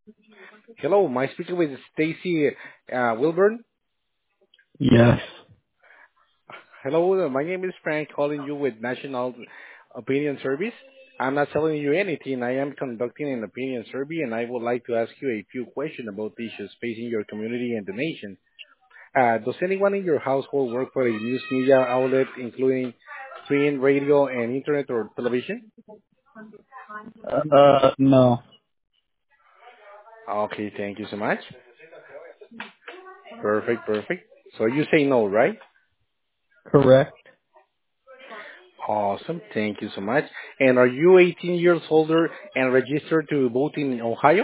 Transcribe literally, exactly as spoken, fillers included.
Hello, am I speaking with Stacy uh, Wilburn? Yes. Hello, uh, my name is Frank, calling you with National Opinion Service. I'm not telling you anything. I am conducting an opinion survey, and I would like to ask you a few questions about the issues facing your community and the nation. Uh, does anyone in your household work for a news media outlet, including print, radio, and internet or television? Uh, no. Okay, thank you so much. Perfect, perfect. So you say no, right? Correct. Awesome. Thank you so much. And are you eighteen years older and registered to vote in Ohio?